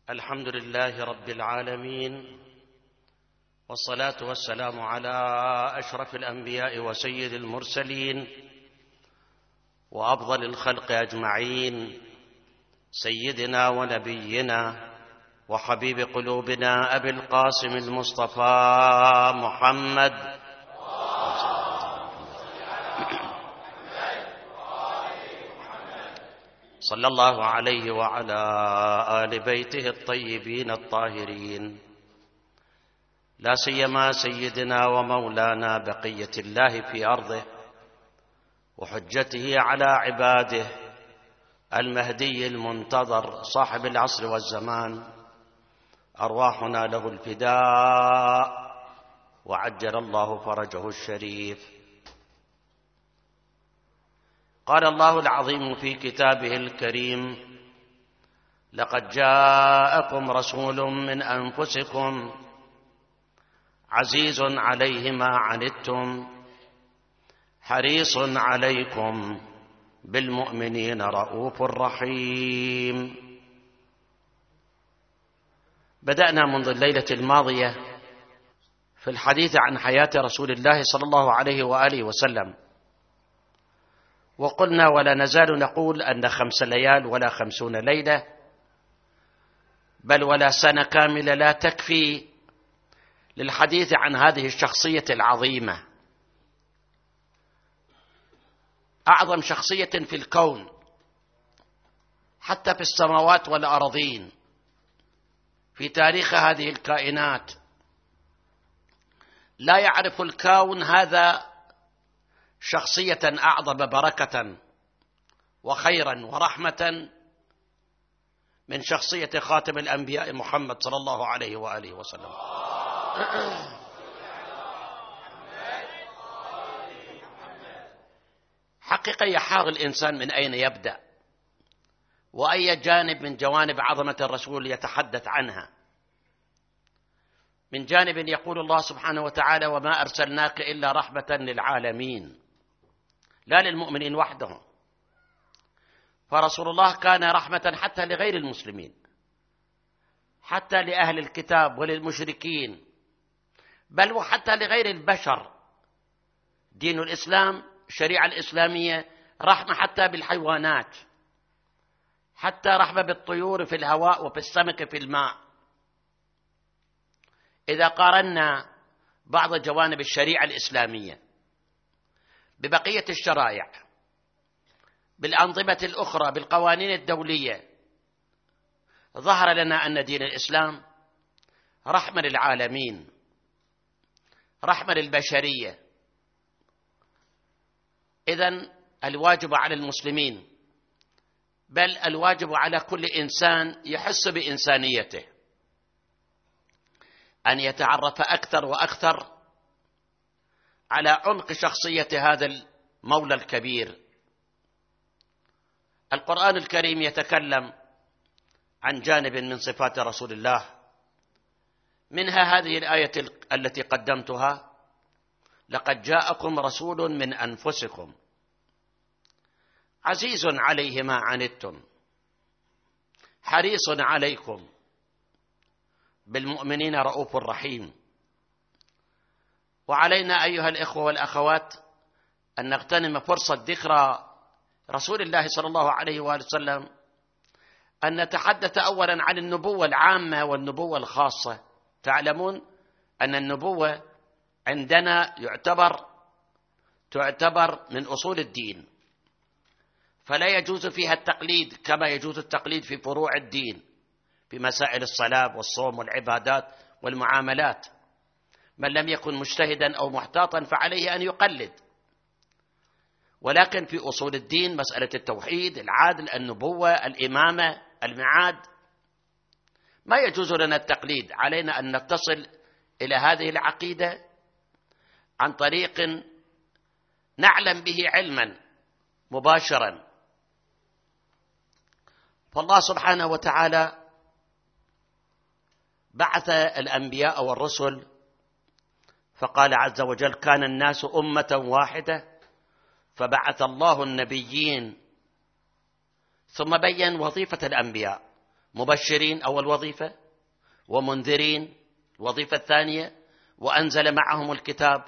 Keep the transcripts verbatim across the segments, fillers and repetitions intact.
الحمد لله رب العالمين، والصلاة والسلام على أشرف الأنبياء وسيد المرسلين وأفضل الخلق أجمعين، سيدنا ونبينا وحبيب قلوبنا أبي القاسم المصطفى محمد صلى الله عليه وعلى آل بيته الطيبين الطاهرين، لا سيما سيدنا ومولانا بقية الله في أرضه وحجته على عباده المهدي المنتظر صاحب العصر والزمان، أرواحنا له الفداء وعجل الله فرجه الشريف. قال الله العظيم في كتابه الكريم: لقد جاءكم رسول من أنفسكم عزيز عليه ما عنتم حريص عليكم بالمؤمنين رؤوف رحيم. بدأنا منذ الليلة الماضية في الحديث عن حياة رسول الله صلى الله عليه وآله وسلم، وقلنا ولا نزال نقول أن خمس ليال ولا خمسون ليلة بل ولا سنة كاملة لا تكفي للحديث عن هذه الشخصية العظيمة، أعظم شخصية في الكون حتى في السماوات والأرضين في تاريخ هذه الكائنات. لا يعرف الكون هذا شخصية أعظم بركة وخيرا ورحمة من شخصية خاتم الأنبياء محمد صلى الله عليه وآله وسلم. حقيقة يحار الإنسان من أين يبدأ وأي جانب من جوانب عظمة الرسول يتحدث عنها. من جانب يقول الله سبحانه وتعالى: وما أرسلناك إلا رحمة للعالمين، لا للمؤمنين وحدهم، فرسول الله كان رحمة حتى لغير المسلمين، حتى لأهل الكتاب وللمشركين، بل وحتى لغير البشر. دين الإسلام، الشريعة الإسلامية رحمة حتى بالحيوانات، حتى رحمة بالطيور في الهواء وفي السمك في الماء. إذا قارنا بعض جوانب الشريعة الإسلامية ببقية الشرائع، بالأنظمة الأخرى، بالقوانين الدولية، ظهر لنا أن دين الإسلام رحمة للعالمين، رحمة للبشرية. إذن الواجب على المسلمين، بل الواجب على كل إنسان يحس بإنسانيته، أن يتعرف أكثر وأكثر على عمق شخصية هذا المولى الكبير. القرآن الكريم يتكلم عن جانب من صفات رسول الله، منها هذه الآية التي قدمتها: لقد جاءكم رسول من أنفسكم عزيز عليه ما عنتم حريص عليكم بالمؤمنين رؤوف رحيم. وعلينا أيها الإخوة والأخوات أن نغتنم فرصة ذكرى رسول الله صلى الله عليه وآله وسلم، أن نتحدث أولا عن النبوة العامة والنبوة الخاصة. تعلمون أن النبوة عندنا يعتبر تعتبر من أصول الدين، فلا يجوز فيها التقليد كما يجوز التقليد في فروع الدين، في مسائل الصلاة والصوم والعبادات والمعاملات. من لم يكن مجتهدا أو محتاطا فعليه أن يقلد، ولكن في أصول الدين مسألة التوحيد، العدل، النبوة، الإمامة، الميعاد، ما يجوز لنا التقليد. علينا أن نتصل إلى هذه العقيدة عن طريق نعلم به علما مباشرا. فالله سبحانه وتعالى بعث الأنبياء والرسل، فقال عز وجل: كان الناس أمة واحدة فبعث الله النبيين، ثم بين وظيفة الأنبياء: مبشرين أول وظيفة، ومنذرين الوظيفة الثانية، وأنزل معهم الكتاب.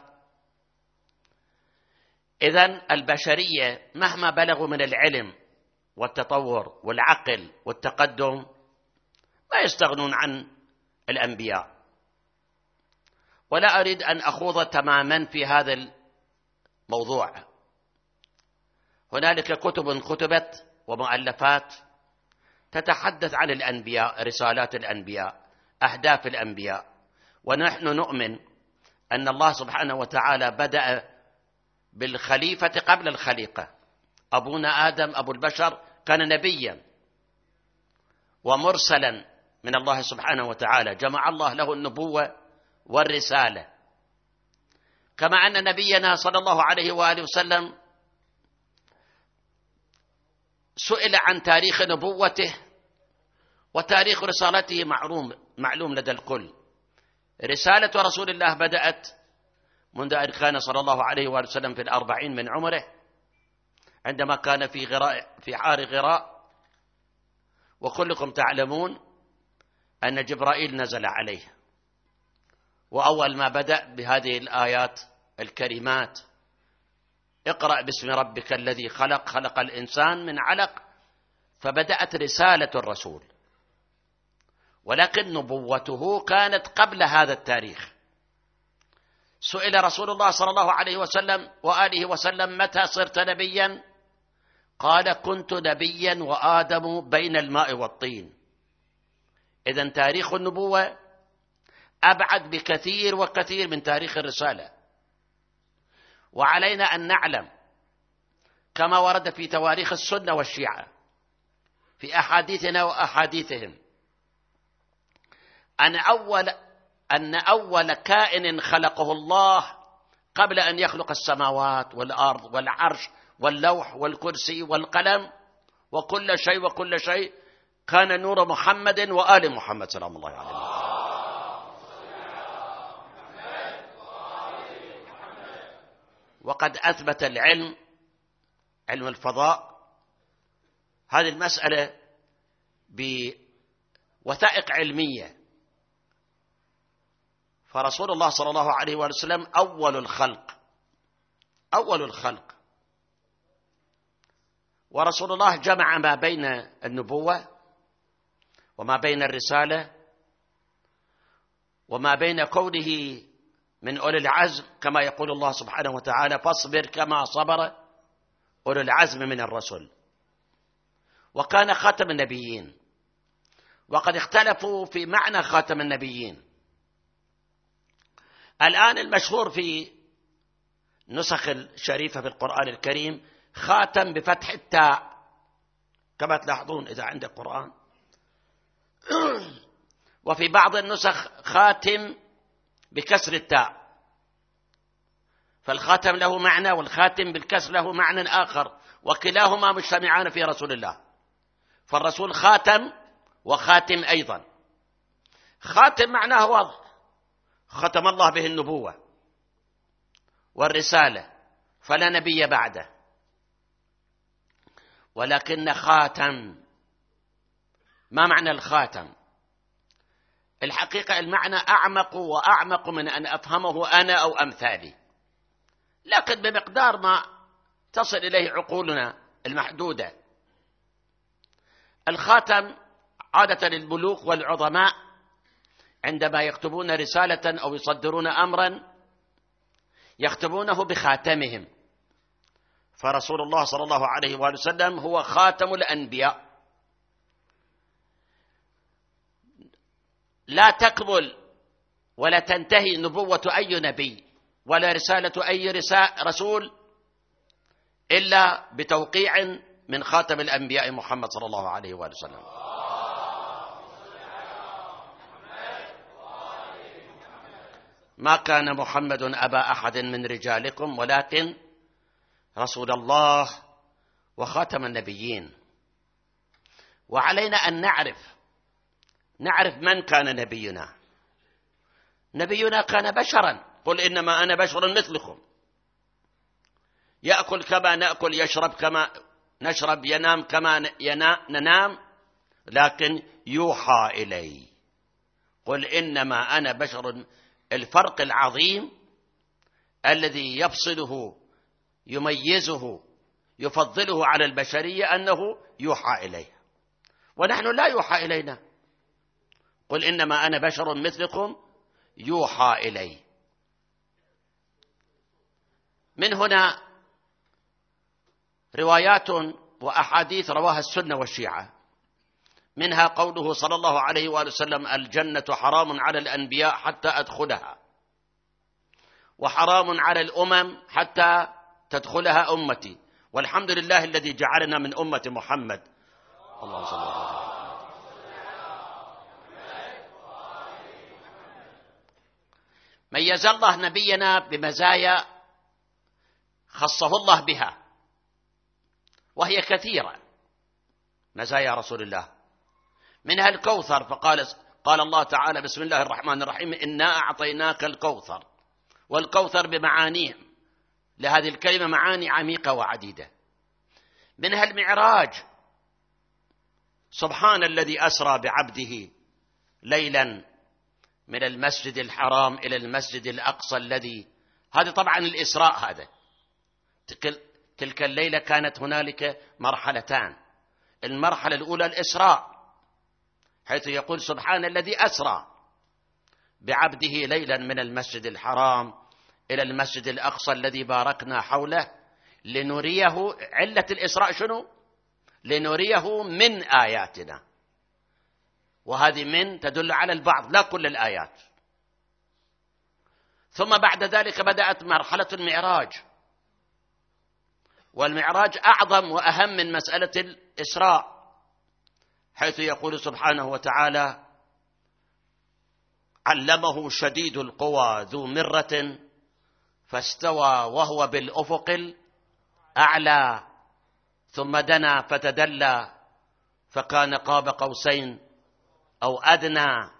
إذن البشرية مهما بلغوا من العلم والتطور والعقل والتقدم ما يستغنون عن الأنبياء. ولا أريد أن أخوض تماما في هذا الموضوع. هنالك كتب كتبت ومؤلفات تتحدث عن الأنبياء، رسالات الأنبياء، أهداف الأنبياء. ونحن نؤمن أن الله سبحانه وتعالى بدأ بالخليفة قبل الخليقة. أبونا آدم أبو البشر كان نبيا ومرسلا من الله سبحانه وتعالى، جمع الله له النبوة والرسالة. كما أن نبينا صلى الله عليه وآله وسلم سئل عن تاريخ نبوته، وتاريخ رسالته معلوم معلوم لدى الكل. رسالة رسول الله بدأت منذ أن كان صلى الله عليه وآله وسلم في الأربعين من عمره، عندما كان في غراء في حار غراء. وكلكم تعلمون أن جبرائيل نزل عليه، وأول ما بدأ بهذه الآيات الكريمات: اقرأ باسم ربك الذي خلق، خلق الإنسان من علق. فبدأت رسالة الرسول، ولكن نبوته كانت قبل هذا التاريخ. سئل رسول الله صلى الله عليه وسلم وآله وسلم: متى صرت نبيا؟ قال: كنت نبيا وآدم بين الماء والطين. إذن تاريخ النبوة أبعد بكثير وكثير من تاريخ الرسالة. وعلينا أن نعلم كما ورد في تواريخ السنة والشيعة في أحاديثنا وأحاديثهم أن أول أن أول كائن خلقه الله قبل أن يخلق السماوات والأرض والعرش واللوح والكرسي والقلم وكل شيء وكل شيء كان نور محمد وآل محمد سلام الله عليه. وقد أثبت العلم، علم الفضاء، هذه المسألة بوثائق علمية. فرسول الله صلى الله عليه وسلم أول الخلق، أول الخلق. ورسول الله جمع ما بين النبوة وما بين الرسالة وما بين كونه من أولي العزم، كما يقول الله سبحانه وتعالى: فاصبر كما صبر أولي العزم من الرسل. وكان خاتم النبيين. وقد اختلفوا في معنى خاتم النبيين. الآن المشهور في نسخ الشريفة في القرآن الكريم خاتم بفتح التاء، كما تلاحظون إذا عندك قرآن. وفي بعض النسخ خاتم بكسر التاء. فالخاتم له معنى والخاتم بالكسر له معنى آخر، وكلاهما مجتمعان في رسول الله. فالرسول خاتم وخاتم أيضا. خاتم معناه واضح، ختم الله به النبوة والرسالة فلا نبي بعده. ولكن خاتم، ما معنى الخاتم؟ الحقيقة المعنى أعمق وأعمق من أن أفهمه أنا أو أمثالي، لكن بمقدار ما تصل إليه عقولنا المحدودة. الخاتم عادة للملوك والعظماء عندما يكتبون رسالة أو يصدرون أمرا يختمونه بخاتمهم. فرسول الله صلى الله عليه وآله وسلم هو خاتم الأنبياء. لا تكمل ولا تنتهي نبوة أي نبي ولا رسالة أي رسول إلا بتوقيع من خاتم الأنبياء محمد صلى الله عليه وآله وسلم. ما كان محمد أبا أحد من رجالكم ولكن رسول الله وخاتم النبيين. وعلينا أن نعرف نعرف من كان نبينا. نبينا كان بشرا، قل إنما أنا بشر مثلكم، يأكل كما نأكل، يشرب كما نشرب، ينام كما ننام، لكن يوحى إلي. قل إنما أنا بشر. الفرق العظيم الذي يفصله يميزه يفضله على البشرية أنه يوحى إليه، ونحن لا يوحى إلينا. قل إنما أنا بشر مثلكم يوحى إلي. من هنا روايات وأحاديث رواها السنة والشيعة، منها قوله صلى الله عليه وآله وسلم: الجنة حرام على الأنبياء حتى أدخلها، وحرام على الأمم حتى تدخلها أمتي، والحمد لله الذي جعلنا من أمة محمد. اللهم صل على محمد. ميز الله نبينا بمزايا خصه الله بها، وهي كثيرة مزايا رسول الله، منها الكوثر، فقال قال الله تعالى: بسم الله الرحمن الرحيم: إنا أعطيناك الكوثر. والكوثر بمعانيه، لهذه الكلمة معاني عميقة وعديدة. منها المعراج: سبحان الذي أسرى بعبده ليلا من المسجد الحرام إلى المسجد الأقصى الذي، هذا طبعا الإسراء. هذا تلك الليلة كانت هنالك مرحلتان. المرحلة الأولى الإسراء، حيث يقول: سبحان الذي أسرى بعبده ليلا من المسجد الحرام إلى المسجد الأقصى الذي باركنا حوله لنريه. علة الإسراء شنو؟ لنريه من آياتنا، وهذه من تدل على البعض لا كل الآيات. ثم بعد ذلك بدأت مرحلة المعراج، والمعراج أعظم وأهم من مسألة الإسراء، حيث يقول سبحانه وتعالى: علمه شديد القوى ذو مرة فاستوى وهو بالأفق الأعلى ثم دنا فتدلى فكان قاب قوسين أو أدنى.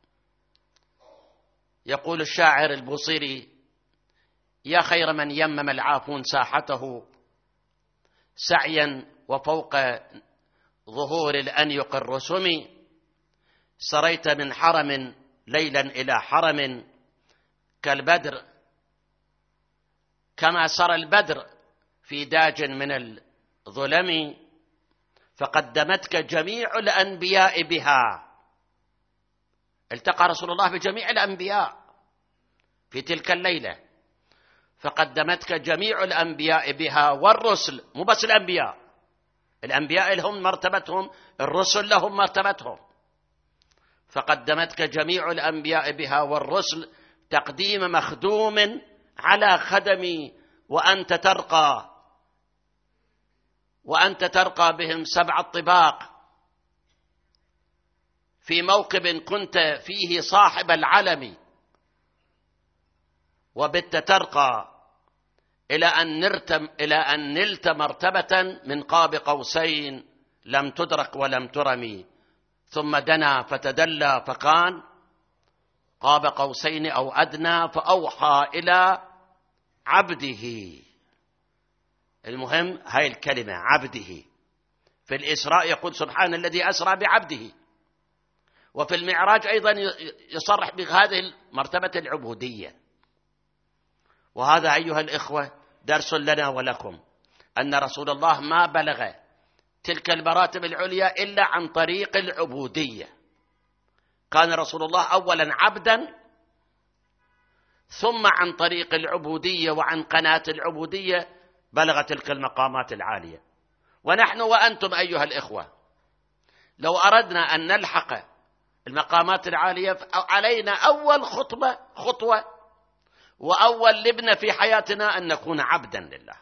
يقول الشاعر البوصيري: يا خير من يمم العافون ساحته سعيا وفوق ظهور الأنيق الرسم، سريت من حرم ليلا إلى حرم كالبدر كما سرى البدر في داج من الظلم، فقدمتك جميع الأنبياء بها. التقى رسول الله بجميع الأنبياء في تلك الليلة، فقدمتك جميع الأنبياء بها والرسل، مو بس الأنبياء، الأنبياء لهم مرتبتهم، الرسل لهم مرتبتهم. فقدمتك جميع الأنبياء بها والرسل تقديم مخدوم على خدمي، وأنت ترقى وأنت ترقى بهم سبع الطباق في موكب كنت فيه صاحب العلم، وبت ترقى إلى أن نرتم إلى أن نلت مرتبة من قاب قوسين لم تدرك ولم ترمي، ثم دنا فتدلى فكان قاب قوسين أو أدنى فأوحى إلى عبده. المهم هاي الكلمة عبده. في الإسراء يقول: سبحان الذي أسرى بعبده، وفي المعراج أيضا يصرح بهذه مرتبة العبودية. وهذا أيها الإخوة درس لنا ولكم، أن رسول الله ما بلغ تلك المراتب العليا إلا عن طريق العبودية. كان رسول الله أولا عبدا، ثم عن طريق العبودية وعن قناة العبودية بلغ تلك المقامات العالية. ونحن وأنتم أيها الإخوة لو أردنا أن نلحق المقامات العالية علينا أول خطوة خطوة وأول لبنة في حياتنا أن نكون عبدا لله.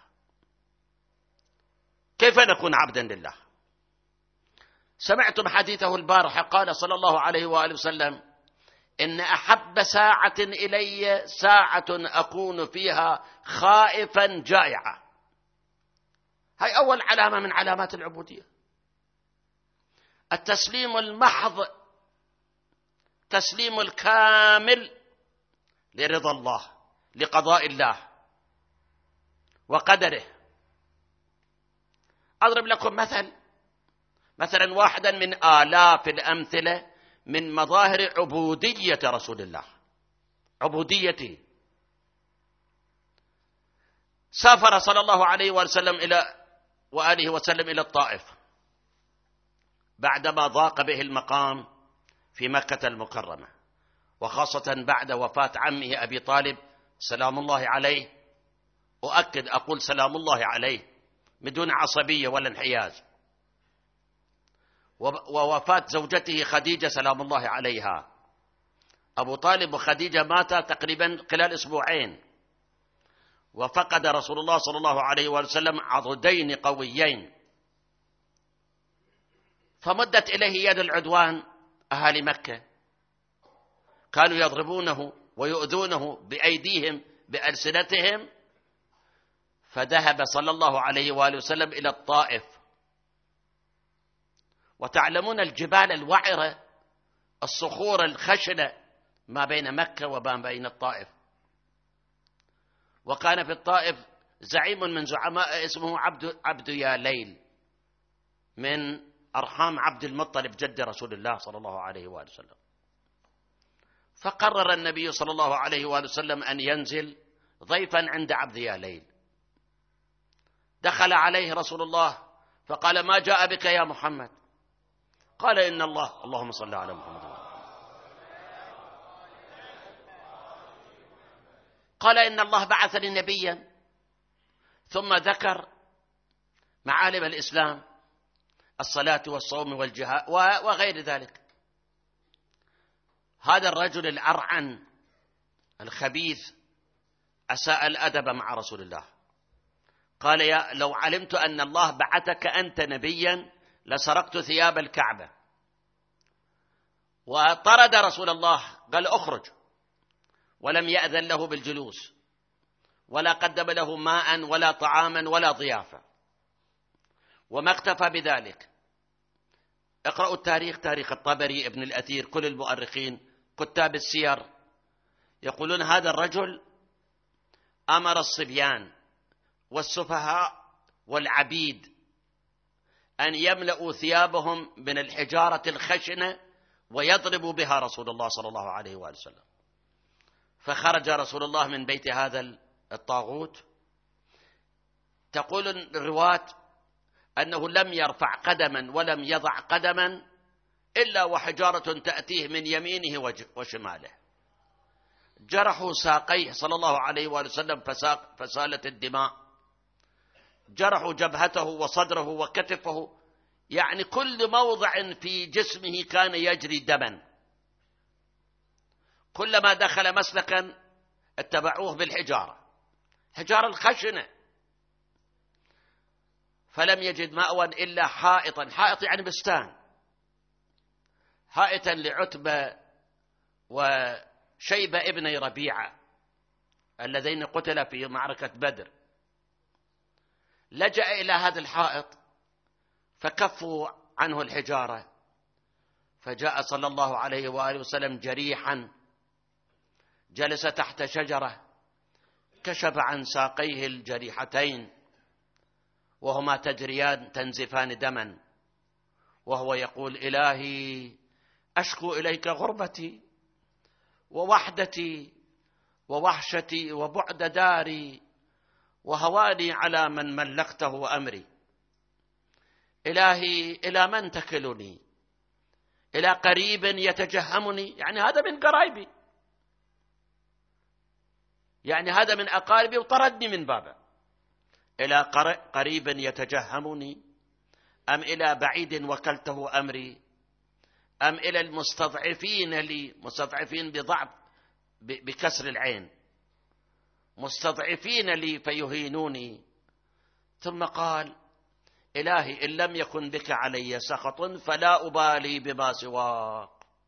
كيف نكون عبدا لله؟ سمعتم حديثه البارحة، قال صلى الله عليه وآله وسلم: إن أحب ساعة إلي ساعة أكون فيها خائفا جائعا. هاي أول علامة من علامات العبودية، التسليم المحض، تسليم الكامل لرضا الله، لقضاء الله وقدره. أضرب لكم مثل مثلا واحدا من آلاف الأمثلة من مظاهر عبودية رسول الله، عبوديته. سافر صلى الله عليه وسلم إلى وآله وسلم إلى الطائف بعدما ضاق به المقام في مكة المكرمة، وخاصة بعد وفاة عمه أبي طالب سلام الله عليه. أؤكد أقول سلام الله عليه بدون عصبية ولا انحياز. ووفاة زوجته خديجة سلام الله عليها. أبو طالب وخديجة ماتا تقريبا خلال أسبوعين، وفقد رسول الله صلى الله عليه وسلم عضدين قويين، فمدت إليه يد العدوان أهالي مكة، كانوا يضربونه ويؤذونه بأيديهم بألسنتهم، فذهب صلى الله عليه وآله وسلم إلى الطائف. وتعلمون الجبال الوعرة، الصخور الخشنة ما بين مكة وما بين الطائف. وكان في الطائف زعيم من زعماء اسمه عبد, عبد يا ليل من أرحام عبد المطلب جد رسول الله صلى الله عليه وآله وسلم. فقرر النبي صلى الله عليه وآله وسلم أن ينزل ضيفا عند عبد يا ليل. دخل عليه رسول الله فقال: ما جاء بك يا محمد؟ قال: إن الله اللهم صل على محمد. قال: إن الله بعثني نبيا. ثم ذكر معالم الإسلام، الصلاة والصوم والجهاد وغير ذلك. هذا الرجل الأرعن الخبيث أساء الأدب مع رسول الله. قال: يا لو علمت أن الله بعثك أنت نبيا لسرقت ثياب الكعبة. وطرد رسول الله، قال: أخرج، ولم يأذن له بالجلوس، ولا قدم له ماء ولا طعاما ولا ضيافة، وما اكتفى بذلك. اقرأوا التاريخ، تاريخ الطبري، ابن الأثير، كل المؤرخين كتاب السير يقولون هذا الرجل أمر الصبيان والسفهاء والعبيد أن يملأوا ثيابهم من الحجارة الخشنة ويضربوا بها رسول الله صلى الله عليه وآله وسلم. فخرج رسول الله من بيت هذا الطاغوت. تقول الرواة أنه لم يرفع قدما ولم يضع قدما إلا وحجارة تأتيه من يمينه وشماله. جرحوا ساقيه صلى الله عليه وآله وسلم فسالت الدماء، جرحوا جبهته وصدره وكتفه، يعني كل موضع في جسمه كان يجري دما. كلما دخل مسلكا اتبعوه بالحجارة، حجارة الخشنة. فلم يجد مأوى إلا حائطا، حائط يعني بستان، حائطا لعتبة وشيبة ابني ربيعة اللذين قتل في معركة بدر. لجأ إلى هذا الحائط فكفوا عنه الحجارة، فجاء صلى الله عليه وآله وسلم جريحا، جلس تحت شجرة، كشف عن ساقيه الجريحتين وهما تجريان تنزفان دما، وهو يقول: إلهي أشكو إليك غربتي ووحدتي ووحشتي وبعد داري وهواني على من ملكته أمري. إلهي إلى من تكلني؟ إلى قريب يتجهمني، يعني هذا من قرايبي، يعني هذا من أقاربي وطردني من بابه. إلى قريب يتجهمني أم إلى بعيد وكلته أمري، أم إلى المستضعفين لي، مستضعفين بضعف بكسر العين، مستضعفين لي فيهينوني. ثم قال: إلهي إن لم يكن بك علي سخط فلا أبالي بما سواك.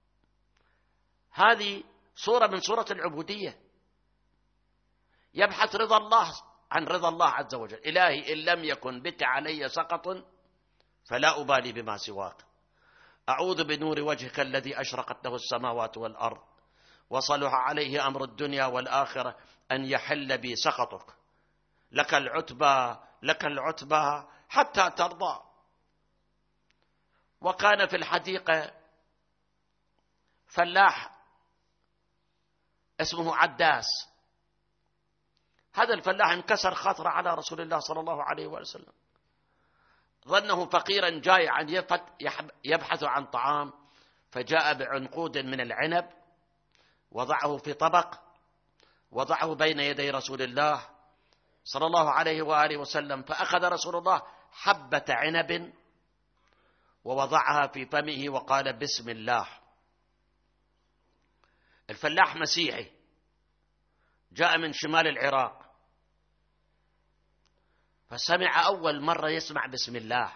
هذه صورة من صورة العبودية، يبحث رضا الله عن رضا الله عز وجل. إلهي إن لم يكن بك علي سقط فلا أبالي بما سواك. أعوذ بنور وجهك الذي أشرقت له السماوات والأرض وصلح عليه أمر الدنيا والآخرة أن يحل بي سخطك. لك العتبى لك العتبى حتى ترضى. وكان في الحديقة فلاح اسمه عداس. هذا الفلاح انكسر خاطره على رسول الله صلى الله عليه وسلم، ظنه فقيرا جائعا يبحث عن طعام، فجاء بعنقود من العنب وضعه في طبق، وضعه بين يدي رسول الله صلى الله عليه وآله وسلم، فأخذ رسول الله حبة عنب ووضعها في فمه وقال بسم الله. الفلاح مسيحي جاء من شمال العراق، فسمع أول مرة يسمع بسم الله،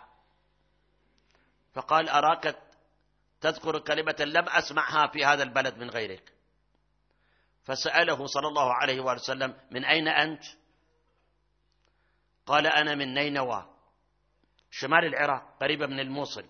فقال أراك تذكر كلمة لم أسمعها في هذا البلد من غيرك. فسأله صلى الله عليه وسلم من أين أنت؟ قال أنا من نينوى شمال العراق قريبة من الموصل.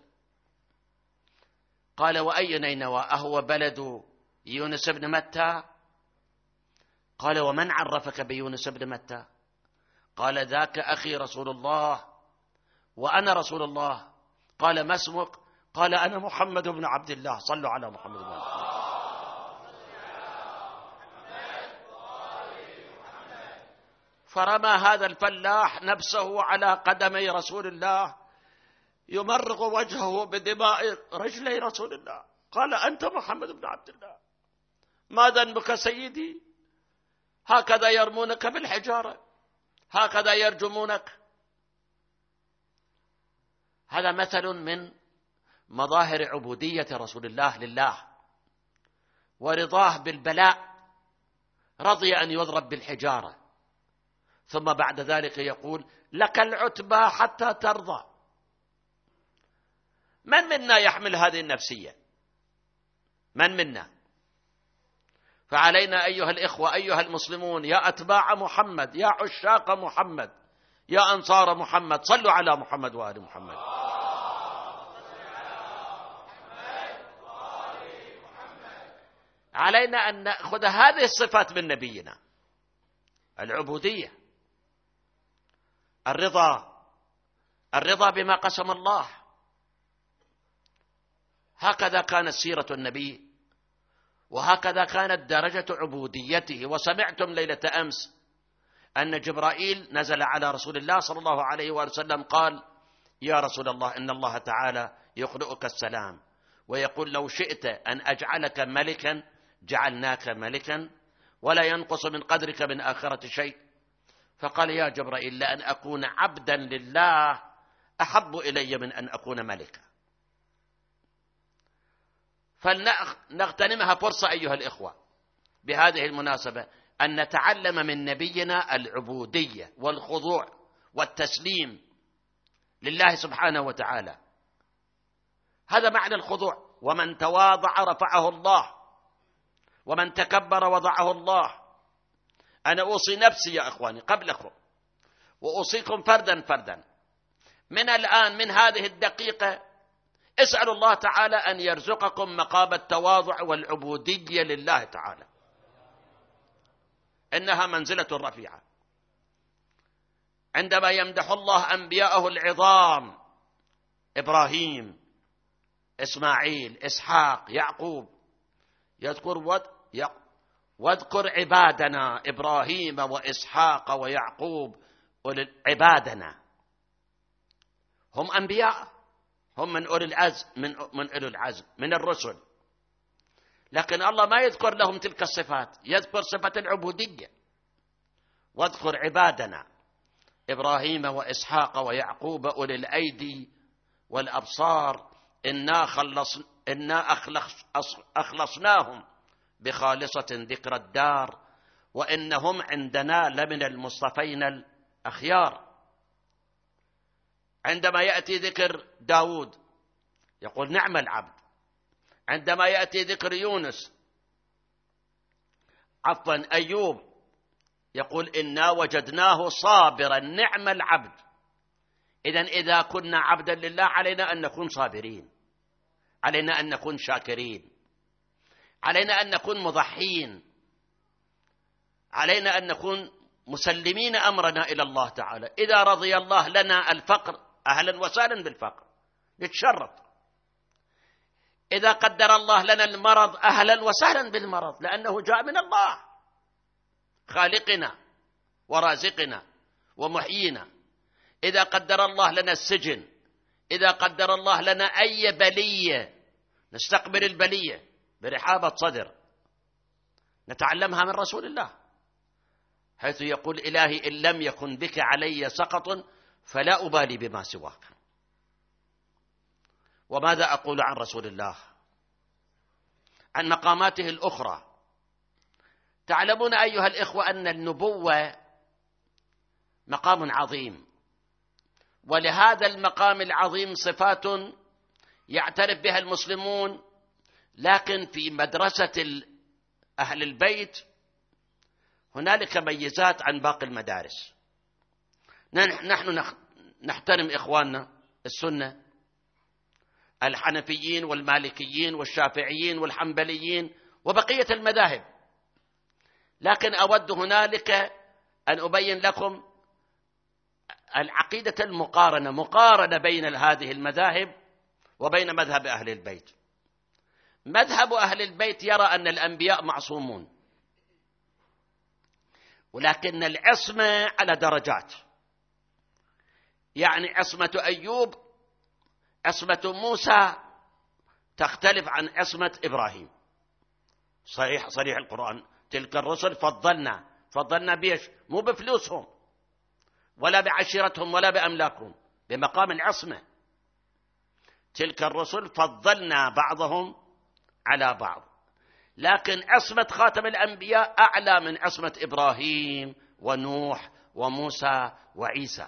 قال وأي نينوى؟ أهو بلد يونس بن متى؟ قال ومن عرفك بيونس بن متى؟ قال ذاك أخي رسول الله وأنا رسول الله. قال ما اسمك؟ قال أنا محمد بن عبد الله. صلوا على محمد بن عبد الله. فرمى هذا الفلاح نفسه على قدمي رسول الله يمرغ وجهه بدماء رجلي رسول الله. قال أنت محمد بن عبد الله، ما ذنبك سيدي؟ هكذا يرمونك بالحجارة، هكذا يرجمونك. هذا مثل من مظاهر عبودية رسول الله لله ورضاه بالبلاء، رضي أن يضرب بالحجارة، ثم بعد ذلك يقول لك العتبى حتى ترضى. من منا يحمل هذه النفسية؟ من منا؟ فعلينا أيها الإخوة أيها المسلمون، يا أتباع محمد، يا عشاق محمد، يا أنصار محمد، صلوا على محمد وآل محمد. علينا أن نأخذ هذه الصفات من نبينا: العبودية، الرضا، الرضا بما قسم الله. هكذا كانت سيرة النبي، وهكذا كانت درجة عبوديته. وسمعتم ليلة أمس أن جبرائيل نزل على رسول الله صلى الله عليه وسلم قال يا رسول الله إن الله تعالى يقرئك السلام ويقول لو شئت أن أجعلك ملكا جعلناك ملكا ولا ينقص من قدرك من آخرة شيء. فقال يا جبرائيل لأن أكون عبدا لله أحب إلي من أن أكون ملكا. فلنغتنمها فرصة أيها الإخوة بهذه المناسبة أن نتعلم من نبينا العبودية والخضوع والتسليم لله سبحانه وتعالى. هذا معنى الخضوع. ومن تواضع رفعه الله ومن تكبر وضعه الله. أنا أوصي نفسي يا إخواني قبلكم وأوصيكم فردا فردا من الآن من هذه الدقيقة اسألوا الله تعالى أن يرزقكم مقام التواضع والعبودية لله تعالى. إنها منزلة رفيعة. عندما يمدح الله أنبياءه العظام إبراهيم إسماعيل إسحاق يعقوب يذكر ود... واذكر عبادنا إبراهيم وإسحاق ويعقوب عبادنا. هم أنبياء، هم من أولي العزم من من أولي العزم من الرسل، لكن الله ما يذكر لهم تلك الصفات، يذكر صفة العبودية. واذكر عبادنا إبراهيم وإسحاق ويعقوب أولي الأيدي والأبصار إنا خلص إنا أخلص أخلصناهم بخالصة ذكر الدار وإنهم عندنا لمن المصطفين الأخيار. عندما يأتي ذكر داود يقول نعم العبد. عندما يأتي ذكر يونس عفوا أيوب يقول إنا وجدناه صابرا نعم العبد. إذن إذا كنا عبدا لله علينا أن نكون صابرين، علينا أن نكون شاكرين، علينا أن نكون مضحين، علينا أن نكون مسلمين أمرنا إلى الله تعالى. إذا رضي الله لنا الفقر أهلا وسهلا بالفقر، يتشرط إذا قدر الله لنا المرض أهلا وسهلا بالمرض، لأنه جاء من الله خالقنا ورازقنا ومحيينا. إذا قدر الله لنا السجن، إذا قدر الله لنا أي بلية، نستقبل البلية برحابة صدر، نتعلمها من رسول الله، حيث يقول: إلهي إن لم يكن بك علي سقط فلا أبالي بما سواك. وماذا أقول عن رسول الله؟ عن مقاماته الأخرى. تعلمون أيها الإخوة أن النبوة مقام عظيم، ولهذا المقام العظيم صفات يعترف بها المسلمون، لكن في مدرسة أهل البيت هنالك ميزات عن باقي المدارس. نحن نحترم إخواننا السنة، الحنفيين والمالكيين والشافعيين والحنبليين وبقية المذاهب، لكن أود هنالك أن أبين لكم العقيدة المقارنة، مقارنة بين هذه المذاهب وبين مذهب أهل البيت. مذهب أهل البيت يرى أن الأنبياء معصومون، ولكن العصمة على درجات. يعني عصمة أيوب، عصمة موسى تختلف عن عصمة إبراهيم. صحيح صريح القرآن: تلك الرسل فضلنا. فضلنا بيش؟ مو بفلوسهم ولا بعشيرتهم ولا بأملاكهم، بمقام العصمة. تلك الرسل فضلنا بعضهم على بعض، لكن عصمة خاتم الأنبياء أعلى من عصمة إبراهيم ونوح وموسى وعيسى.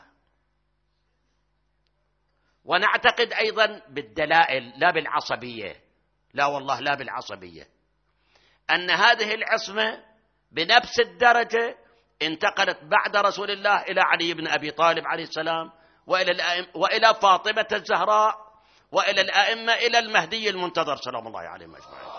ونعتقد أيضا بالدلائل لا بالعصبية، لا والله لا بالعصبية، أن هذه العصمة بنفس الدرجة انتقلت بعد رسول الله إلى علي بن أبي طالب عليه السلام، وإلى الأئمة، وإلى فاطمة الزهراء، وإلى الأئمة، إلى المهدي المنتظر سلام الله عليهم أجمعين.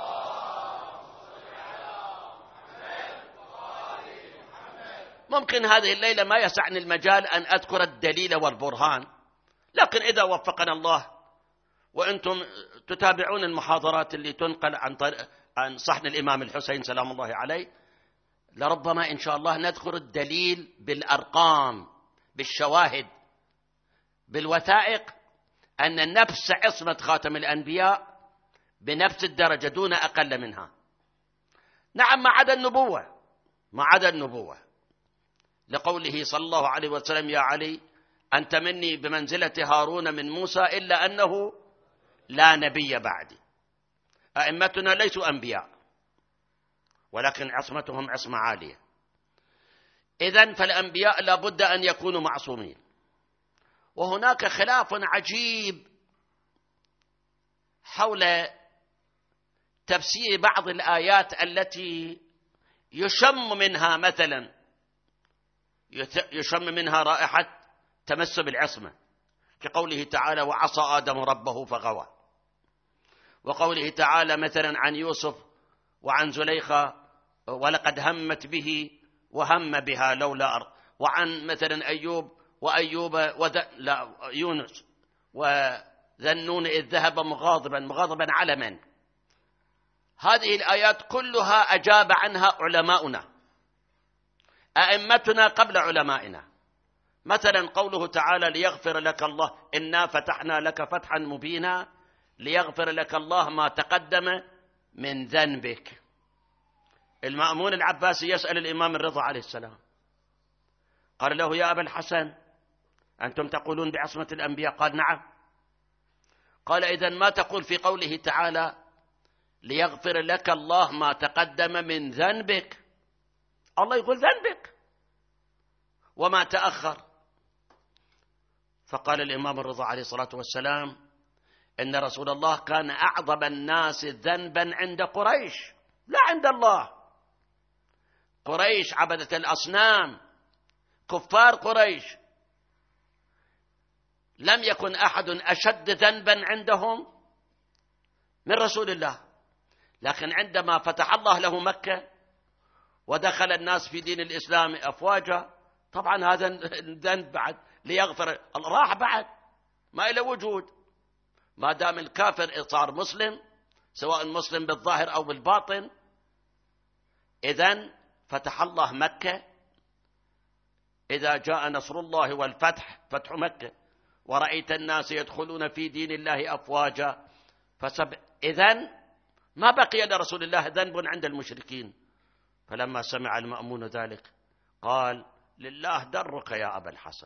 ممكن هذه الليلة ما يسعني المجال أن أذكر الدليل والبرهان، لكن إذا وفقنا الله وأنتم تتابعون المحاضرات اللي تنقل عن, عن صحن الإمام الحسين سلام الله عليه، لربما إن شاء الله نذكر الدليل بالأرقام، بالشواهد، بالوثائق، أن نفس عصمة خاتم الأنبياء بنفس الدرجة دون أقل منها. نعم، ما عدا النبوة، ما عدا النبوة، لقوله صلى الله عليه وسلم: يا علي أنت مني بمنزلة هارون من موسى إلا أنه لا نبي بعدي. أئمتنا ليسوا أنبياء، ولكن عصمتهم عصمة عالية. إذن فالأنبياء لابد أن يكونوا معصومين. وهناك خلاف عجيب حول تفسير بعض الآيات التي يشم منها مثلا يشم منها رائحة تمس بالعصمة، كقوله تعالى: وعصى آدم ربه فغوى، وقوله تعالى مثلا عن يوسف وعن زليخة: ولقد همت به وهم بها لولا أر... وعن مثلا أيوب وأيوب وذ... لا يونس وذنون إذ ذهب مغاضبا مغاضبا على من. هذه الآيات كلها أجاب عنها علماؤنا، أئمتنا قبل علمائنا. مثلا قوله تعالى: ليغفر لك الله إنا فتحنا لك فتحا مبينا ليغفر لك الله ما تقدم من ذنبك. المأمون العباسي يسأل الإمام الرضا عليه السلام، قال له: يا أبا الحسن أنتم تقولون بعصمة الأنبياء؟ قال: نعم. قال: إذن ما تقول في قوله تعالى: ليغفر لك الله ما تقدم من ذنبك؟ الله يقول ذنبك وما تأخر. فقال الإمام الرضا عليه الصلاة والسلام: إن رسول الله كان أعظم الناس ذنبا عند قريش، لا عند الله. قريش عبدة الأصنام، كفار قريش، لم يكن أحد أشد ذنبا عندهم من رسول الله. لكن عندما فتح الله له مكة ودخل الناس في دين الإسلام أفواجا، طبعا هذا الذنب بعد ليغفر راح بعد ما إلى وجود. ما دام الكافر صار مسلم سواء مسلم بالظاهر أو بالباطن. إذن فتح الله مكة، إذا جاء نصر الله والفتح، فتح مكة، ورأيت الناس يدخلون في دين الله أفواجا فسب. إذن ما بقي لرسول الله ذنب عند المشركين. فلما سمع المأمون ذلك قال: لله درك يا أبا الحسن.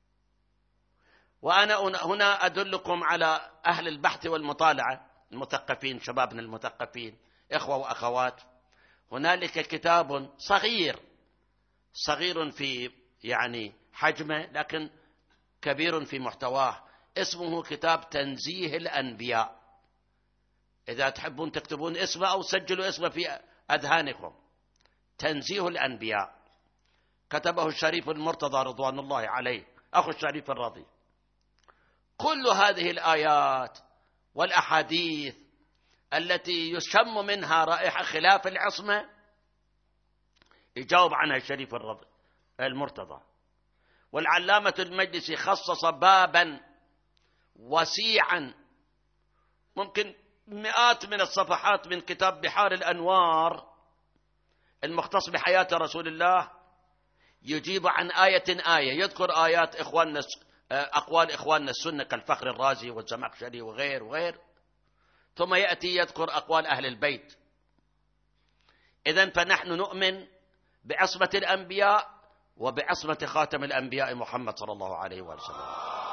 وأنا هنا أدلكم على أهل البحث والمطالعة، المثقفين، شبابنا المثقفين، إخوة وأخوات. هنالك كتاب صغير صغير في يعني حجمه، لكن كبير في محتواه، اسمه كتاب تنزيه الأنبياء. إذا تحبون تكتبون اسمه أو سجلوا اسمه في أذهانكم. تنزيه الأنبياء، كتبه الشريف المرتضى رضوان الله عليه، أخو الشريف الرضي. كل هذه الآيات والأحاديث التي يشم منها رائحة خلاف العصمة يجاوب عنها الشريف الرضي المرتضى. والعلامة المجلسي خصص بابا وسيعا، ممكن مئات من الصفحات، من كتاب بحار الأنوار المختص بحياة رسول الله، يجيب عن آية آية، يذكر آيات إخواننا، أقوال إخواننا السنة كالفخر الرازي والزمخشري وغير وغير، ثم يأتي يذكر أقوال أهل البيت. إذن فنحن نؤمن بعصمة الأنبياء وبعصمة خاتم الأنبياء محمد صلى الله عليه وسلم.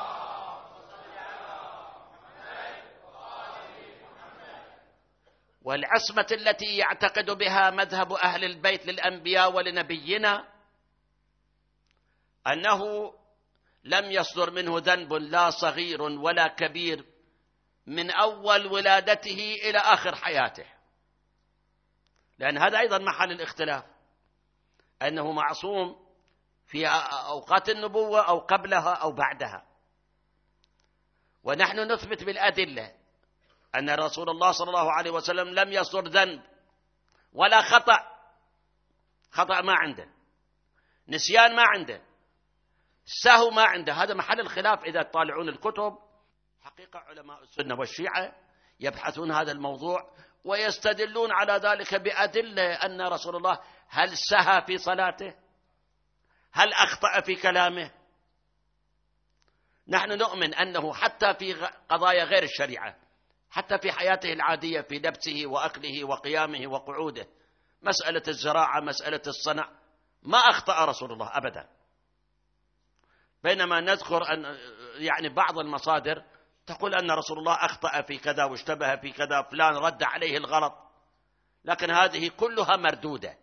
والعصمة التي يعتقد بها مذهب أهل البيت للأنبياء ولنبينا أنه لم يصدر منه ذنب لا صغير ولا كبير من أول ولادته إلى آخر حياته، لأن هذا أيضا محل الاختلاف، أنه معصوم في أوقات النبوة أو قبلها أو بعدها. ونحن نثبت بالأدلة أن رسول الله صلى الله عليه وسلم لم يصدر ذنب ولا خطأ، خطأ ما عنده، نسيان ما عنده، سهو ما عنده. هذا محل الخلاف. إذا تطالعون الكتب حقيقة علماء السنة والشيعة يبحثون هذا الموضوع ويستدلون على ذلك بأدلة أن رسول الله هل سهى في صلاته، هل أخطأ في كلامه. نحن نؤمن أنه حتى في قضايا غير الشريعة، حتى في حياته العادية، في لبسه وأكله وقيامه وقعوده، مسألة الزراعة، مسألة الصنع، ما أخطأ رسول الله أبدا. بينما نذكر أن يعني بعض المصادر تقول أن رسول الله أخطأ في كذا واشتبه في كذا، فلان رد عليه الغلط، لكن هذه كلها مردودة.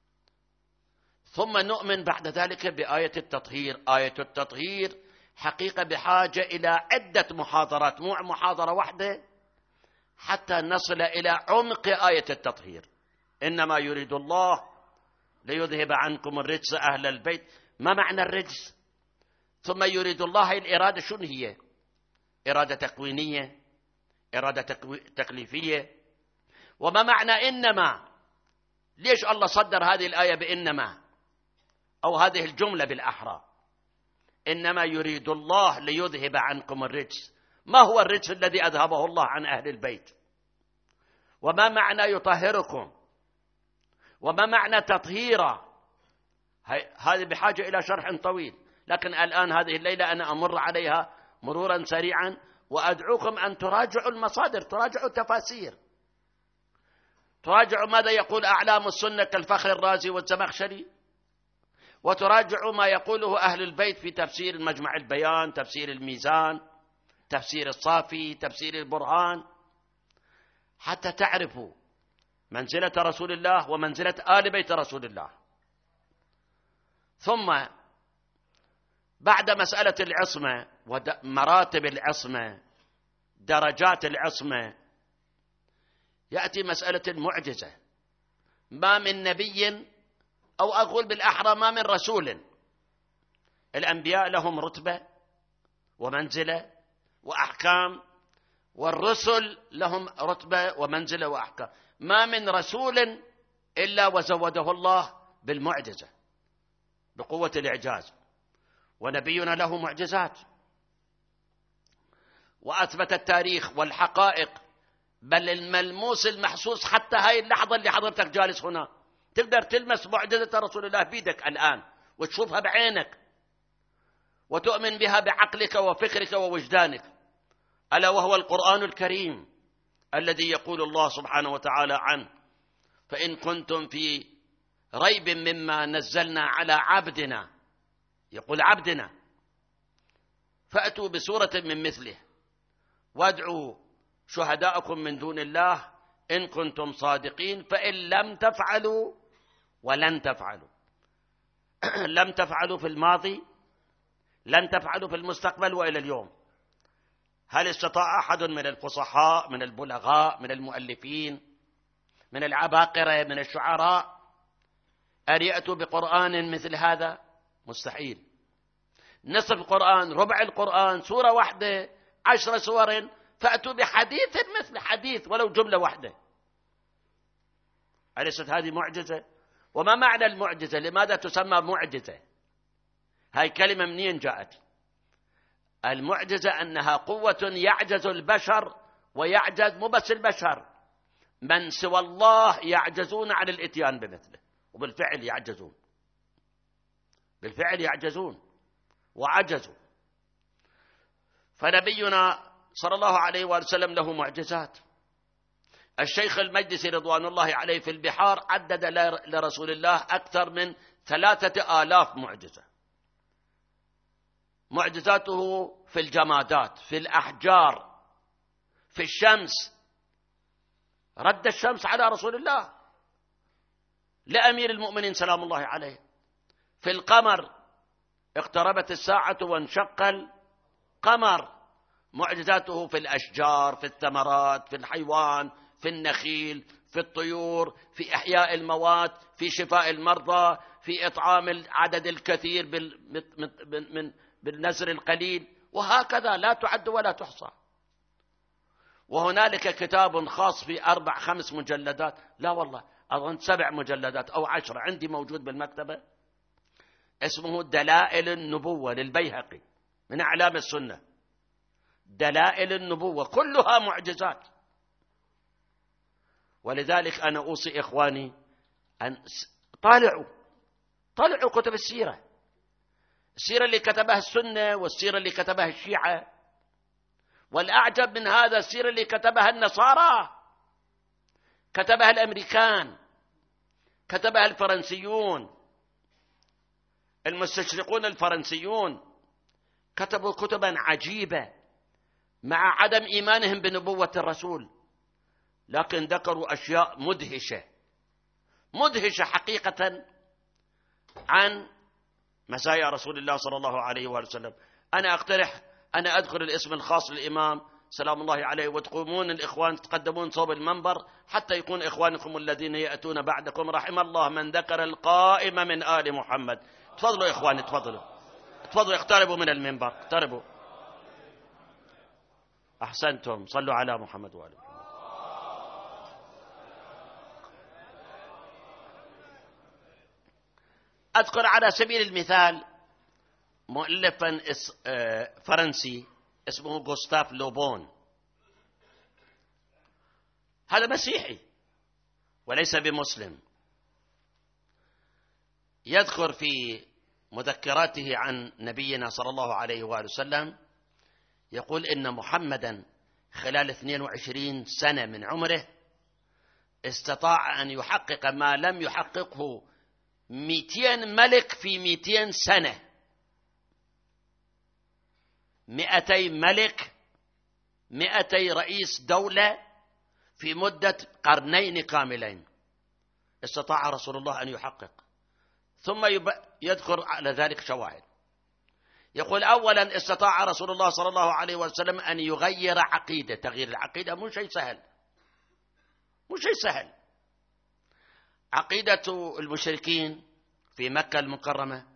ثم نؤمن بعد ذلك بآية التطهير. آية التطهير حقيقة بحاجة إلى عدة محاضرات، مو محاضرة واحدة حتى نصل إلى عمق آية التطهير. إنما يريد الله ليذهب عنكم الرجس أهل البيت. ما معنى الرجس؟ ثم يريد الله الإرادة شنو هي؟ إرادة تكوينية، إرادة تكليفية. وما معنى إنما؟ ليش الله صدر هذه الآية بإنما، أو هذه الجملة بالأحرى؟ إنما يريد الله ليذهب عنكم الرجس. ما هو الرجس الذي أذهبه الله عن أهل البيت؟ وما معنى يطهركم؟ وما معنى تطهيرا؟ هذه بحاجة إلى شرح طويل، لكن الآن هذه الليلة أنا أمر عليها مرورا سريعا، وأدعوكم أن تراجعوا المصادر، تراجعوا التفاسير، تراجعوا ماذا يقول أعلام السنة كالفخر الرازي والزمخشري، وتراجعوا ما يقوله أهل البيت في تفسير المجمع البيان، تفسير الميزان، تفسير الصافي، تفسير البرهان، حتى تعرفوا منزلة رسول الله ومنزلة آل بيت رسول الله. ثم بعد مسألة العصمة ومراتب العصمة، درجات العصمة، يأتي مسألة المعجزة. ما من نبي، أو أقول بالأحرى ما من رسول. الأنبياء لهم رتبة ومنزلة وأحكام، والرسل لهم رتبة ومنزلة وأحكام. ما من رسول إلا وزوده الله بالمعجزة، بقوة الإعجاز. ونبينا له معجزات، وأثبت التاريخ والحقائق بل الملموس المحسوس. حتى هاي اللحظة اللي حضرتك جالس هنا تقدر تلمس معجزة رسول الله بيدك الآن وتشوفها بعينك وتؤمن بها بعقلك وفكرك ووجدانك، ألا وهو القرآن الكريم الذي يقول الله سبحانه وتعالى عنه: فإن كنتم في ريب مما نزلنا على عبدنا، يقول عبدنا، فأتوا بسورة من مثله وادعوا شهداءكم من دون الله إن كنتم صادقين، فإن لم تفعلوا ولن تفعلوا لم تفعلوا في الماضي، لن تفعلوا في المستقبل وإلى اليوم. هل استطاع أحد من الفصحاء من البلغاء من المؤلفين من العباقرة من الشعراء أن يأتوا بقرآن مثل هذا؟ مستحيل. نصف القرآن، ربع القرآن، سورة واحدة، عشر سور، فأتوا بحديث مثل حديث ولو جملة واحدة. أليست هذه معجزة؟ وما معنى المعجزة؟ لماذا تسمى معجزة؟ هاي كلمة منين جاءت؟ المعجزة أنها قوة يعجز البشر ويعجز مو بس البشر، من سوى الله يعجزون عن الاتيان بمثله، وبالفعل يعجزون، بالفعل يعجزون وعجزوا. فنبينا صلى الله عليه وآله وسلم له معجزات. الشيخ المجلسي رضوان الله عليه في البحار عدد لرسول الله أكثر من ثلاثة آلاف معجزة. معجزاته في الجمادات، في الأحجار، في الشمس، رد الشمس على رسول الله لأمير المؤمنين سلام الله عليه. في القمر، اقتربت الساعة وانشق القمر. معجزاته في الأشجار، في الثمرات، في الحيوان، في النخيل، في الطيور، في إحياء الموات، في شفاء المرضى، في إطعام العدد الكثير من بالنزر القليل، وهكذا لا تعد ولا تحصى. وهنالك كتاب خاص في أربع خمس مجلدات، لا والله أظن سبع مجلدات أو عشر عندي موجود بالمكتبة، اسمه دلائل النبوة للبيهقي من أعلام السنة. دلائل النبوة كلها معجزات. ولذلك أنا أوصي إخواني أن طالعوا طالعوا كتب السيرة، السيرة اللي كتبها السنة والسيرة اللي كتبها الشيعة، والأعجب من هذا السيرة اللي كتبها النصارى، كتبها الأمريكان، كتبها الفرنسيون، المستشرقون الفرنسيون كتبوا كتبا عجيبة مع عدم إيمانهم بنبوة الرسول، لكن ذكروا أشياء مدهشة مدهشة حقيقة عن مزايا رسول الله صلى الله عليه وآله وسلم. أنا أقترح أنا أذكر الاسم الخاص للإمام سلام الله عليه، وتقومون الإخوان تقدمون صوب المنبر حتى يكون إخوانكم الذين يأتون بعدكم رحم الله من ذكر القائمة من آل محمد. تفضلوا إخواني، تفضلوا تفضلوا اقتربوا من المنبر، اقتربوا. أحسنتم، صلوا على محمد وآل محمد. أذكر على سبيل المثال مؤلفا فرنسي اسمه غوستاف لوبون. هذا مسيحي وليس بمسلم. يذكر في مذكراته عن نبينا صلى الله عليه وآله وسلم، يقول إن محمدا خلال اثنين وعشرين سنة من عمره استطاع أن يحقق ما لم يحققه مئتين ملك في مئتين سنة. مئتي ملك، مئتي رئيس دولة في مدة قرنين كاملين استطاع رسول الله أن يحقق. ثم يذكر على ذلك شواهد. يقول أولا استطاع رسول الله صلى الله عليه وسلم أن يغير عقيدة. تغيير العقيدة مو شيء سهل، مو شيء سهل. عقيدة المشركين في مكة المكرمة،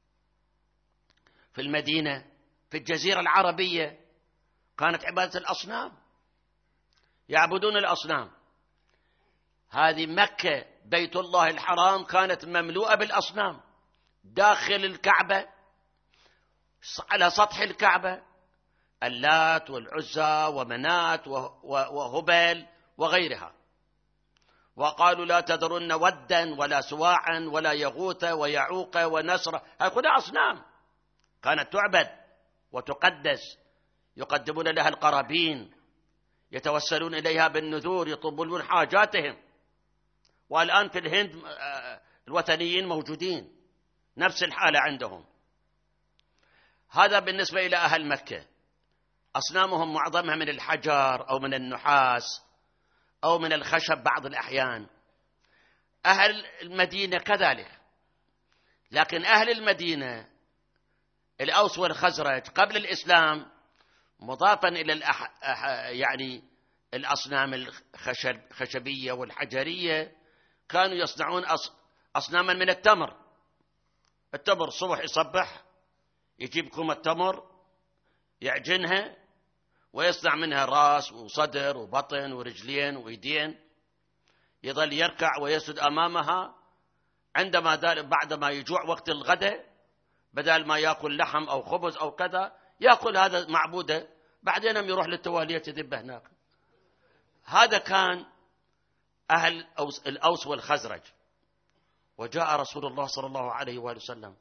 في المدينة، في الجزيرة العربية، كانت عبادة الأصنام، يعبدون الأصنام. هذه مكة بيت الله الحرام كانت مملوءة بالأصنام، داخل الكعبة على سطح الكعبة اللات والعزى ومنات وهبل وغيرها. وقالوا لا تذرن ودا ولا سواعا ولا يغوث ويعوق ونسر، هذه كلها أصنام كانت تعبد وتقدس، يقدمون لها القرابين، يتوسلون إليها بالنذور، يطلبون حاجاتهم. والآن في الهند الوثنيين موجودين، نفس الحالة عندهم. هذا بالنسبة إلى أهل مكة، أصنامهم معظمها من الحجر أو من النحاس أو من الخشب بعض الأحيان. أهل المدينة كذلك، لكن أهل المدينة الأوس والخزرج قبل الإسلام مضافا إلى الأح... يعني الأصنام الخشبية والحجرية كانوا يصنعون أص... أصناما من التمر. التمر صبح يصبح يجيب كومة تمر يعجنها ويصنع منها راس وصدر وبطن ورجلين ويدين، يظل يركع ويسجد أمامها. عندما بعدما يجوع وقت الغداء بدل ما يأكل لحم أو خبز أو كذا يأكل هذا معبودة، بعدين يروح للتوالية يذب هناك. هذا كان أهل الأوس والخزرج. وجاء رسول الله صلى الله عليه وآله وسلم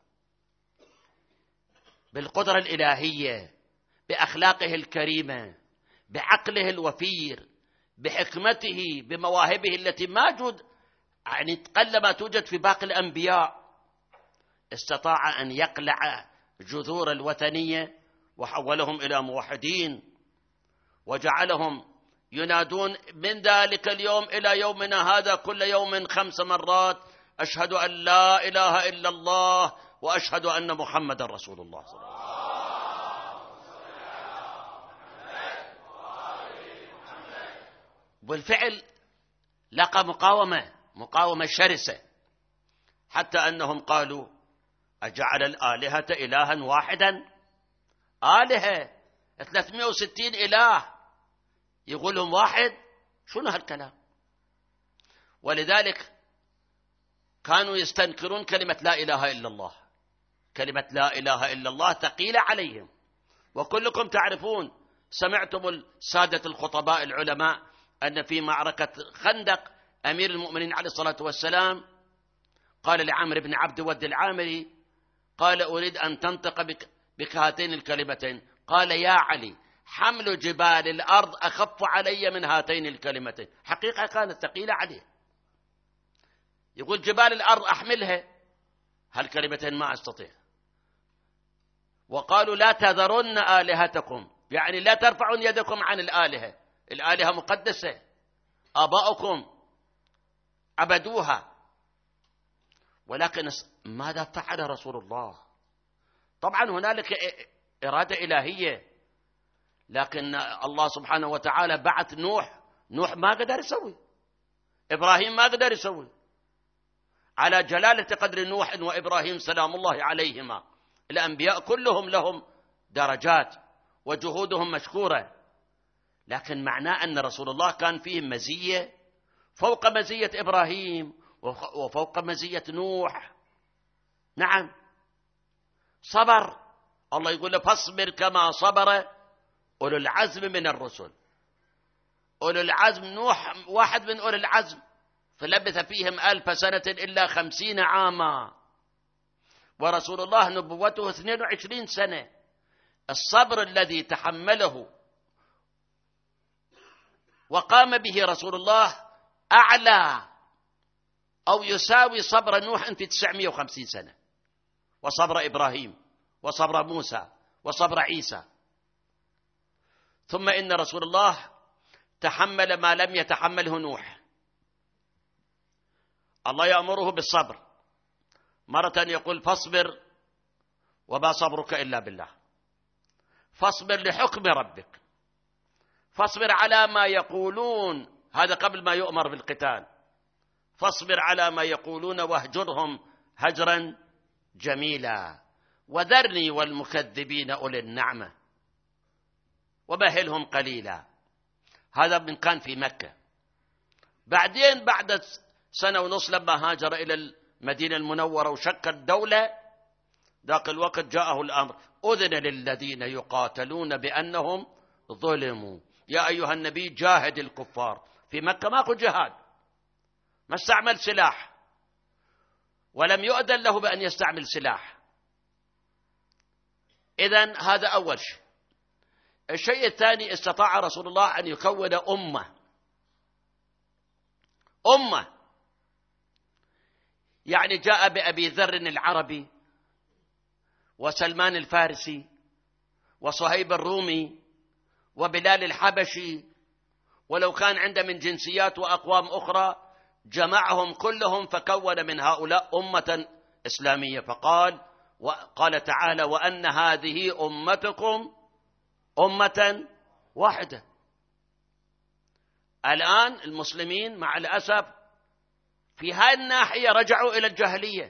بالقدرة الإلهية، بأخلاقه الكريمة، بعقله الوفير، بحكمته، بمواهبه التي ما جود يعني قلما توجد في باقي الأنبياء. استطاع أن يقلع جذور الوثنية وحولهم إلى موحدين، وجعلهم ينادون من ذلك اليوم إلى يومنا هذا كل يوم خمس مرات: أشهد أن لا إله إلا الله وأشهد أن محمد رسول الله صلى الله عليه وسلم. بالفعل لقى مقاومة مقاومة شرسة، حتى أنهم قالوا: أجعل الآلهة إلها واحدا؟ آلهة ثلاثمائة وستين إله يقولهم واحد؟ شنو هالكلام؟ ولذلك كانوا يستنكرون كلمة لا إله إلا الله. كلمة لا إله إلا الله ثقيلة عليهم، وكلكم تعرفون، سمعتم السادة الخطباء العلماء أن في معركة خندق أمير المؤمنين عليه الصلاة والسلام قال لعمرو بن عبد ود العامري، قال: أريد أن تنطق بك, بك هاتين الكلمتين. قال: يا علي، حمل جبال الأرض أخف علي من هاتين الكلمتين. حقيقة كانت ثقيلة عليه، يقول جبال الأرض أحملها، هالكلمتين ما أستطيع. وقالوا: لا تذرن آلهتكم، يعني لا ترفعون يدكم عن الآلهة، الآلهة مقدسة، آباؤكم عبدوها. ولكن ماذا فعل رسول الله؟ طبعا هنالك إرادة إلهية، لكن الله سبحانه وتعالى بعث نوح. نوح ما قدر يسوي، إبراهيم ما قدر يسوي. على جلالة قدر نوح وإبراهيم سلام الله عليهما، الأنبياء كلهم لهم درجات وجهودهم مشكورة، لكن معناه أن رسول الله كان فيه مزية فوق مزية إبراهيم وفوق مزية نوح. نعم، صبر. الله يقول له: فاصبر كما صبر أولو العزم من الرسل. أولو العزم نوح واحد من أولو العزم، فلبث فيهم ألف سنة إلا خمسين عاما، ورسول الله نبوته اثنين وعشرين سنة. الصبر الذي تحمله وقام به رسول الله أعلى أو يساوي صبر نوح في تسعمائة وخمسين سنة، وصبر إبراهيم وصبر موسى وصبر عيسى. ثم إن رسول الله تحمل ما لم يتحمله نوح. الله يأمره بالصبر، مرة يقول: فاصبر وما صبرك إلا بالله. فاصبر لحكم ربك، فاصبر على ما يقولون، هذا قبل ما يؤمر بالقتال. فاصبر على ما يقولون واهجرهم هجرا جميلا، وذرني والمكذبين أولي النعمة ومهلهم قليلا. هذا من كان في مكة. بعدين بعد سنة ونصف لما هاجر إلى المدينة المنورة وشكل دولة، ذاك الوقت جاءه الأمر: أذن للذين يقاتلون بأنهم ظلموا. يا أيها النبي جاهد الكفار. في مكة ماكو جهاد، ما استعمل سلاح ولم يؤذن له بأن يستعمل سلاح. إذن هذا أول شيء. الشيء الثاني، استطاع رسول الله أن يكون أمة أمة يعني جاء بأبي ذر العربي وسلمان الفارسي وصهيب الرومي وبلال الحبشي، ولو كان عنده من جنسيات وأقوام أخرى، جمعهم كلهم فكون من هؤلاء أمة إسلامية. فقال وقال تعالى: وأن هذه أمتكم أمة واحدة. الآن المسلمين مع الأسف في هذه الناحية رجعوا إلى الجاهلية.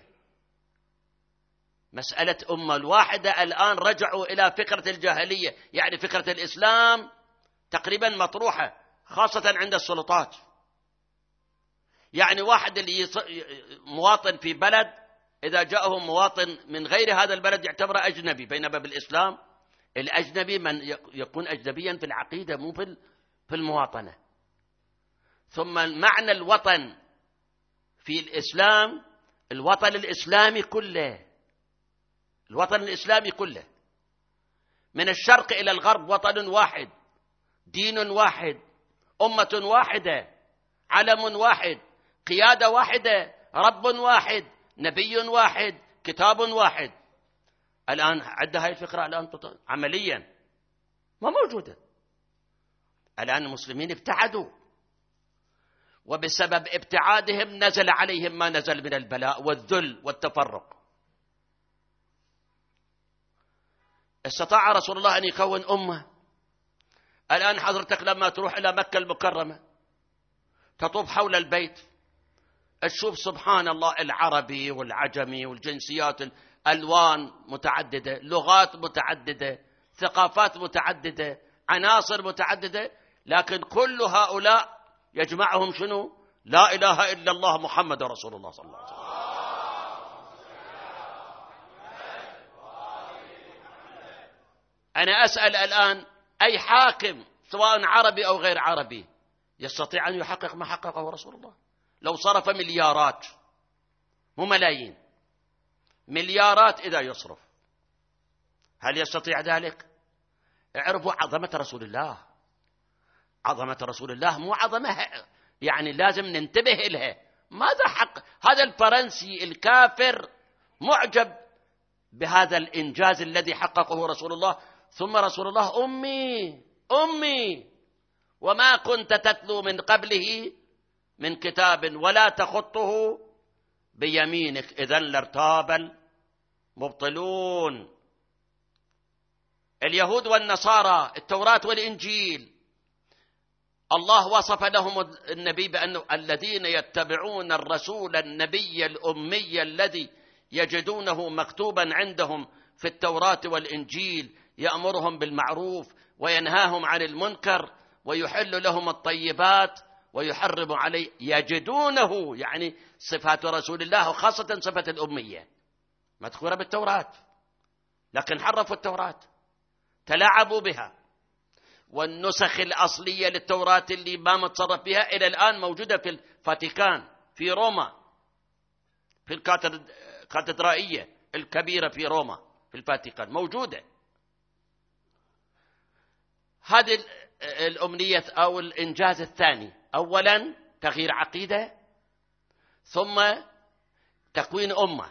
مسألة أمة الواحدة الآن رجعوا إلى فكرة الجاهلية، يعني فكرة الإسلام تقريبا مطروحة خاصة عند السلطات. يعني واحد اللي مواطن في بلد إذا جاءه مواطن من غير هذا البلد يعتبره أجنبي، بينما بالإسلام الأجنبي من يكون أجنبيا في العقيدة مو في المواطنة. ثم معنى الوطن في الإسلام الوطن الإسلامي كله، الوطن الإسلامي كله من الشرق إلى الغرب وطن واحد، دين واحد، أمة واحدة، علم واحد، قيادة واحدة، رب واحد، نبي واحد، كتاب واحد. الآن عد هاي الفكرة الآن عمليا ما موجودة. الآن المسلمين ابتعدوا، وبسبب ابتعادهم نزل عليهم ما نزل من البلاء والذل والتفرق. استطاع رسول الله أن يكون أمة. الآن حضرتك لما تروح إلى مكة المكرمة تطوف حول البيت تشوف سبحان الله العربي والعجمي والجنسيات، ألوان متعددة، لغات متعددة، ثقافات متعددة، عناصر متعددة، لكن كل هؤلاء يجمعهم شنو؟ لا إله إلا الله محمد رسول الله صلى الله عليه وسلم. أنا أسأل الآن أي حاكم سواء عربي أو غير عربي يستطيع أن يحقق ما حققه رسول الله؟ لو صرف مليارات، مو ملايين، مليارات إذا يصرف، هل يستطيع ذلك؟ اعرفوا عظمة رسول الله. عظمة رسول الله مو عظمة يعني لازم ننتبه لها. ماذا حق هذا الفرنسي الكافر معجب بهذا الإنجاز الذي حققه رسول الله، ثم رسول الله أمي أمي وما كنت تتلو من قبله من كتاب ولا تخطه بيمينك إذن لارتاب المبطلون. اليهود والنصارى التوراة والإنجيل الله وصف لهم النبي بأنه الذين يتبعون الرسول النبي الأمي الذي يجدونه مكتوبا عندهم في التوراة والإنجيل يأمرهم بالمعروف وينهاهم عن المنكر ويحل لهم الطيبات ويحرم عليه، يجدونه يعني صفات رسول الله وخاصة صفة الأمية مذكورة بالتوراة، لكن حرفوا التوراة تلاعبوا بها. والنسخ الأصلية للتوراة اللي ما متصرف بها إلى الآن موجودة في الفاتيكان في روما، في الكاتدرائية الكبيرة في روما في الفاتيكان موجودة. هذه الأمنية أو الإنجاز الثاني، أولا تغيير عقيدة، ثم تكوين أمة.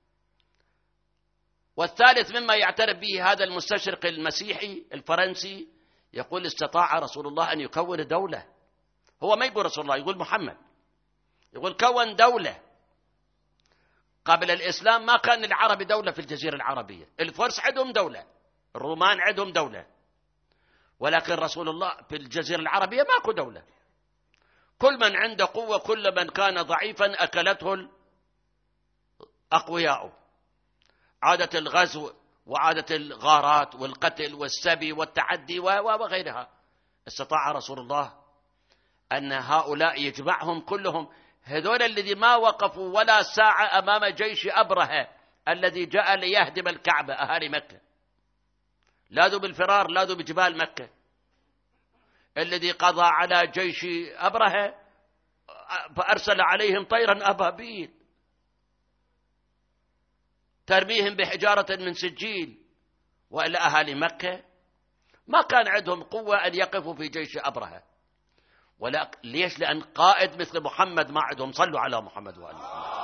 والثالث مما يعترف به هذا المستشرق المسيحي الفرنسي، يقول استطاع رسول الله أن يكون دولة. هو ما يقول رسول الله، يقول محمد، يقول كون دولة. قبل الإسلام ما كان العرب دولة في الجزيرة العربية، الفرس عندهم دولة، الرومان عندهم دولة، ولكن رسول الله في الجزيرة العربية ماكو دولة. كل من عنده قوة، كل من كان ضعيفا أكلته الأقوياء. عادة الغزو وعادة الغارات والقتل والسبي والتعدي وغيرها. استطاع رسول الله أن هؤلاء يجمعهم كلهم، هذول الذي ما وقفوا ولا ساعة أمام جيش أبرهة الذي جاء ليهدم الكعبة، أهالي مكة لاذوا بالفرار، لاذوا بجبال مكة. الذي قضى على جيش أبرهة فأرسل عليهم طيرا أبابيل ترميهم بحجارة من سجيل، وإلى أهالي مكة ما كان عندهم قوة أن يقفوا في جيش أبرهة. ولا ليش؟ لأن قائد مثل محمد ما عندهم. صلوا على محمد وآل محمد.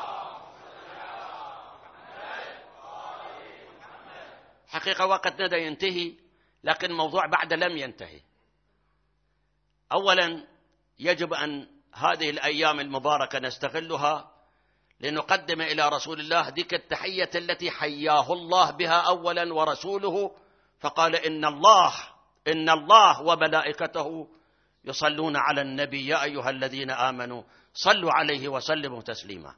حقيقة وقتنا دا ينتهي، لكن الموضوع بعد لم ينتهي. أولا يجب أن هذه الأيام المباركة نستغلها لنقدم إلى رسول الله ذيك التحية التي حياه الله بها أولا ورسوله، فقال إن الله إن الله وملائكته يصلون على النبي يا أيها الذين آمنوا صلوا عليه وسلموا تسليما.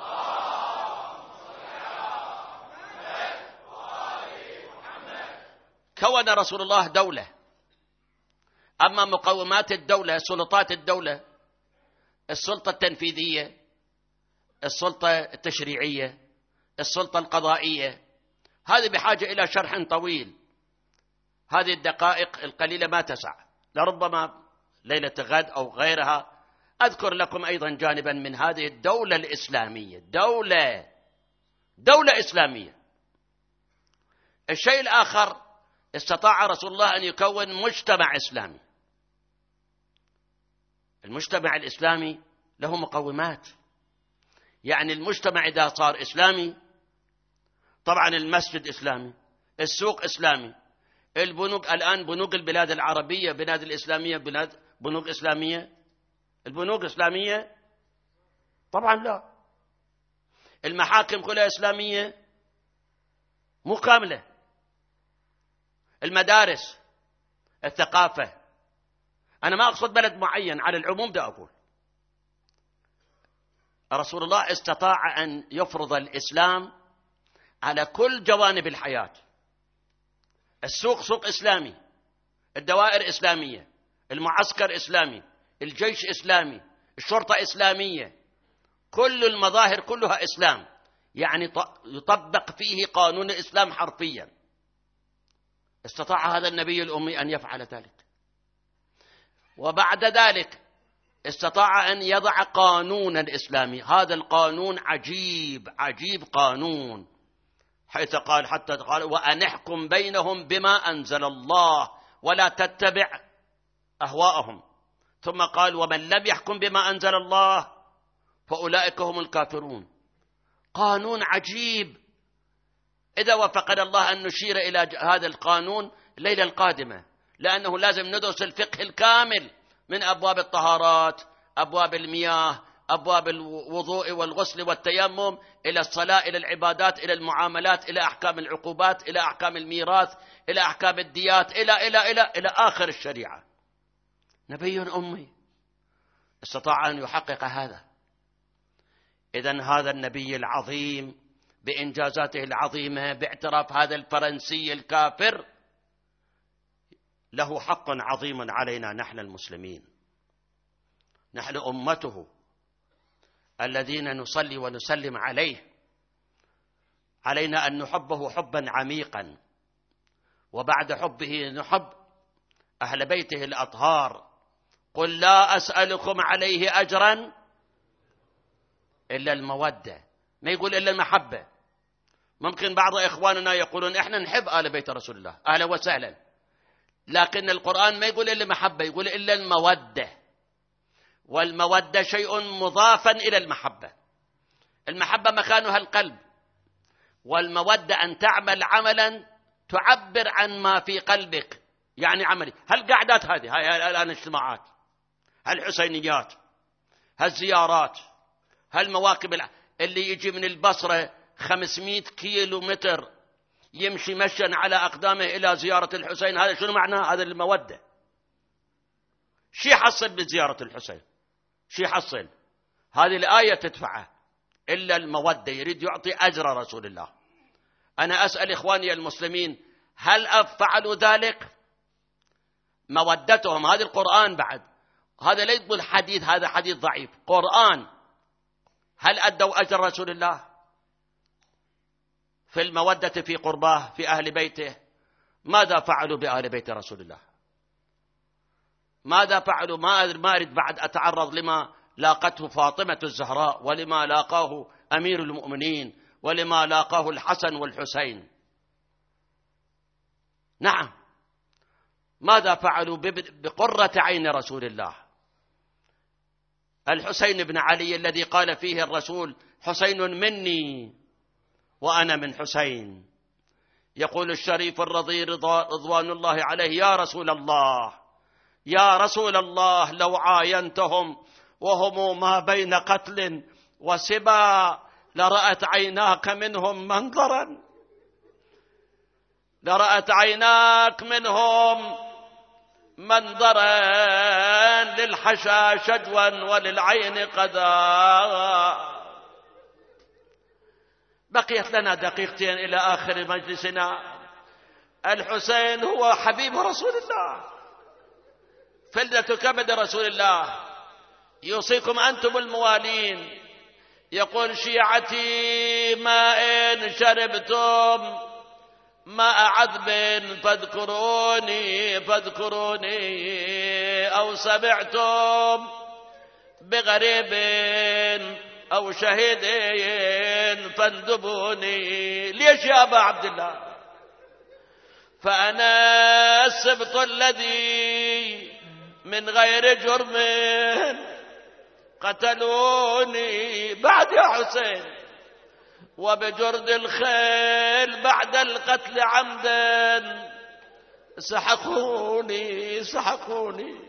كون رسول الله دولة. أما مقومات الدولة، سلطات الدولة، السلطة التنفيذية، السلطة التشريعية، السلطة القضائية، هذه بحاجة إلى شرح طويل. هذه الدقائق القليلة ما تسع، لربما ليلة غد أو غيرها أذكر لكم أيضا جانبا من هذه الدولة الإسلامية. دولة دولة إسلامية. الشيء الآخر، استطاع رسول الله أن يكون مجتمع إسلامي. المجتمع الإسلامي له مقومات. يعني المجتمع إذا صار إسلامي، طبعا المسجد إسلامي، السوق إسلامي، البنوك الآن بنوك البلاد العربية، بلاد الإسلامية، بلاد بنوك إسلامية، البنوك إسلامية؟ طبعا لا. المحاكم كلها إسلامية؟ مو كاملة. المدارس، الثقافة، أنا ما أقصد بلد معين، على العموم ده أقول. رسول الله استطاع أن يفرض الإسلام على كل جوانب الحياة. السوق سوق إسلامي، الدوائر إسلامية، المعسكر إسلامي، الجيش إسلامي، الشرطة إسلامية، كل المظاهر كلها إسلام. يعني يطبق فيه قانون الإسلام حرفيا. استطاع هذا النبي الأمي أن يفعل ذلك. وبعد ذلك استطاع أن يضع قانونا إسلامي. هذا القانون عجيب عجيب قانون، حيث قال حتى قال وأن احكم بينهم بما أنزل الله ولا تتبع أهواءهم. ثم قال ومن لم يحكم بما أنزل الله فأولئك هم الكافرون. قانون عجيب. إذا وفقنا الله أن نشير إلى هذا القانون الليلة القادمة، لأنه لازم ندرس الفقه الكامل من أبواب الطهارات، أبواب المياه، أبواب الوضوء والغسل والتيمم، إلى الصلاة، إلى العبادات، إلى المعاملات، إلى أحكام العقوبات، إلى أحكام الميراث، إلى أحكام الديات، إلى إلى إلى إلى آخر الشريعة. نبي أمي استطاع أن يحقق هذا. إذن هذا النبي العظيم بإنجازاته العظيمة، باعتراف هذا الفرنسي الكافر، له حق عظيم علينا نحن المسلمين، نحن أمته الذين نصلي ونسلم عليه. علينا أن نحبه حبا عميقا، وبعد حبه نحب أهل بيته الأطهار. قل لا أسألكم عليه أجرا إلا المودة، ما يقول إلا المحبة. ممكن بعض إخواننا يقولون إحنا نحب آل بيت رسول الله، أهلا وسهلا، لكن القرآن ما يقول إلا محبة، يقول إلا المودة. والمودة شيء مضافا إلى المحبة. المحبة مكانها القلب، والمودة أن تعمل عملا تعبر عن ما في قلبك. يعني عملي هالقعدات هذه، هاي الآن اجتماعات، هالحسينيات، هالزيارات، هالمواكب اللي يجي من البصرة خمسمائة كيلو متر يمشي مشيا على أقدامه إلى زيارة الحسين، هذا شنو معناه؟ هذا المودة. شي حصل بزيارة الحسين؟ شي حصل؟ هذه الآية تدفعه. إلا المودة، يريد يعطي أجر رسول الله. أنا أسأل إخواني المسلمين، هل فعلوا ذلك؟ مودتهم، هذا القرآن بعد، هذا ليس بالحديث، هذا حديث ضعيف، قرآن. هل أدوا أجر رسول الله في المودة في قرباه في أهل بيته؟ ماذا فعلوا بأهل بيت رسول الله؟ ماذا فعلوا؟ ما أريد بعد أتعرض لما لاقته فاطمة الزهراء، ولما لاقاه أمير المؤمنين، ولما لاقاه الحسن والحسين. نعم، ماذا فعلوا بقرة عين رسول الله؟ الحسين بن علي الذي قال فيه الرسول: حسين مني وأنا من حسين. يقول الشريف الرضي رضوان الله عليه: يا رسول الله، يا رسول الله، لو عاينتهم وهم ما بين قتل وسبا لرأت عيناك منهم منظرا، لرأت عيناك منهم منظرا للحشا شجوا وللعين قذا. بقيت لنا دقيقتين إلى آخر مجلسنا. الحسين هو حبيب رسول الله، فلذة كبد رسول الله. يوصيكم أنتم الموالين، يقول: شيعتي ما إن شربتم ماء عذب فاذكروني فاذكروني، أو سمعتم بغريب أو شهيد فاندبوني. ليش يا أبا عبد الله؟ فأنا السبط الذي من غير جرم قتلوني بعد يا حسين، وبجرد الخيل بعد القتل عمدا سحقوني سحقوني.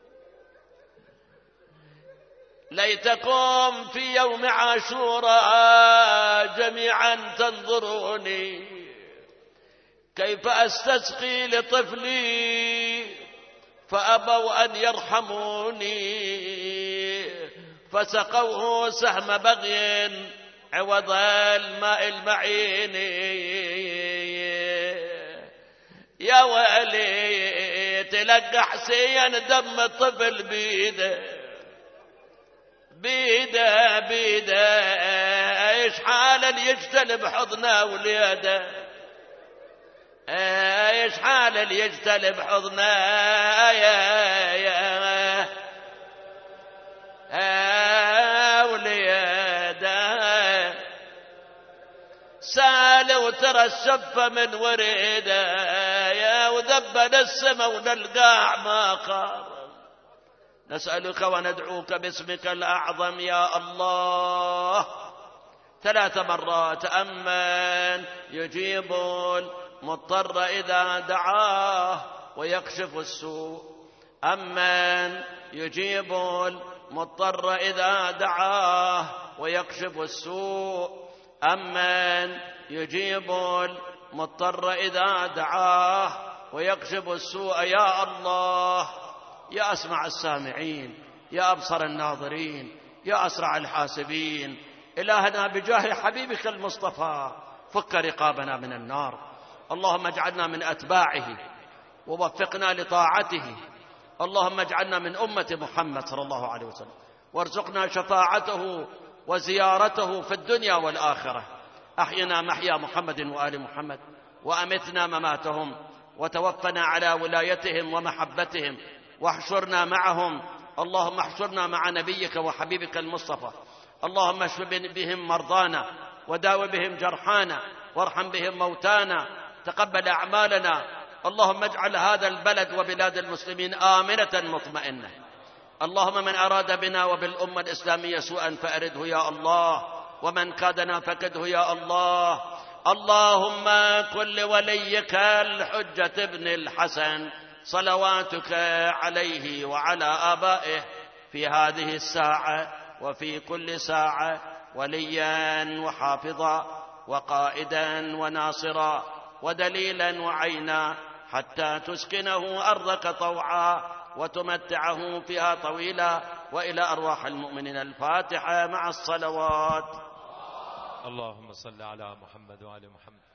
ليتكم في يوم عاشوراء جميعا تنظروني كيف أستسقي لطفلي فأبوا أن يرحموني، فسقوه سهم بغي عوض الماء المعين. يا ويلي تلقى حسين دم الطفل بيده بيده بيده، ايش حال اللي يجتلب حضنه وليده، ايش حال اللي يجتلب حضنه يا يا وليده. سال وترى السفة من وريده، يا وذبل السما وللقاع ما قام. نسألك وندعوك باسمك الأعظم يا الله ثلاث مرات: أمن يجيب المضطر إذا دعاه ويكشف السوء، أمن يجيب المضطر إذا دعاه ويكشف السوء، أمن يجيب المضطر إذا دعاه ويكشف السوء. يا الله، يا أسمع السامعين، يا أبصر الناظرين، يا أسرع الحاسبين، إلهنا بجاه حبيبك المصطفى فك رقابنا من النار. اللهم اجعلنا من أتباعه ووفقنا لطاعته. اللهم اجعلنا من أمة محمد صلى الله عليه وسلم، وارزقنا شفاعته وزيارته في الدنيا والآخرة. أحينا محيا محمد وآل محمد، وأمتنا مماتهم، وتوفنا على ولايتهم ومحبتهم، واحشرنا معهم. اللهم احشرنا مع نبيك وحبيبك المصطفى. اللهم اشف بهم مرضانا، وداو بهم جرحانا، وارحم بهم موتانا، تقبل أعمالنا. اللهم اجعل هذا البلد وبلاد المسلمين آمنة مطمئنة. اللهم من أراد بنا وبالأمة الإسلامية سوءا فأرده يا الله، ومن كادنا فكده يا الله. اللهم كن لوليك الحجة ابن الحسن صلواتك عليه وعلى آبائه في هذه الساعة وفي كل ساعة وليا وحافظا وقائدا وناصرا ودليلا وعينا، حتى تسكنه أرضك طوعا وتمتعه فيها طويلا، وإلى أرواح المؤمنين. الفاتحة مع الصلوات. اللهم صل على محمد وعلى محمد.